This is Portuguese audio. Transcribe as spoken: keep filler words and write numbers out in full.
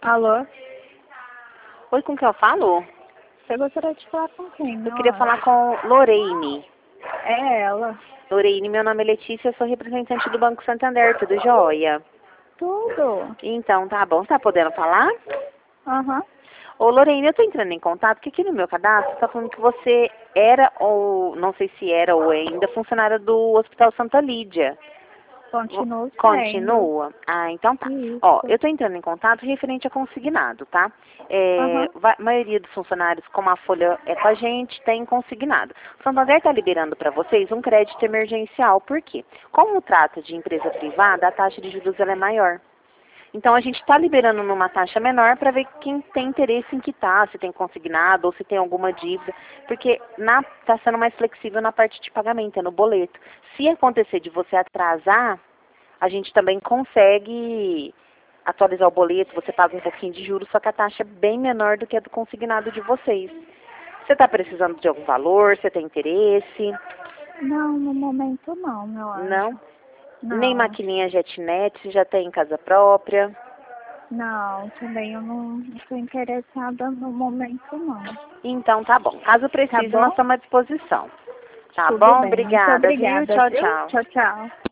Alô? Oi, com quem eu falo? Você gostaria de falar com quem? Eu Não, queria falar com Lorene. É ela. Lorene, meu nome é Letícia, eu sou representante do Banco Santander, tudo jóia? Tudo. Então, tá bom, tá podendo falar? Aham. Ô, Lorene, eu tô entrando em contato, porque aqui no meu cadastro tá falando que você era, ou não sei se era ou é ainda, funcionária do Hospital Santa Lídia. Continuo sendo. Continua? Ah, então tá. Isso. Ó, eu tô entrando em contato referente a consignado, tá? É, Aham. va- a maioria dos funcionários, como a folha é com a gente, tem consignado. O Santander tá liberando para vocês um crédito emergencial. Por quê? Como trata de empresa privada, a taxa de juros ela é maior. Então, a gente está liberando numa taxa menor para ver quem tem interesse em quitar, se tem consignado ou se tem alguma dívida, porque está sendo mais flexível na parte de pagamento, é no boleto. Se acontecer de você atrasar, a gente também consegue atualizar o boleto, você paga um pouquinho de juros, só que a taxa é bem menor do que a do consignado de vocês. Você está precisando de algum valor? Você tem interesse? Não, no momento não, meu anjo. Não? Nem Não. maquininha JetNet, você já tem em casa própria? Não, também eu não estou interessada no momento não. Então tá bom. Caso Tá precise, nós bom? estamos à disposição. Tá Tudo bom? bem. Muito Obrigada, viu? obrigada, Tchau, viu? tchau. Tchau, tchau.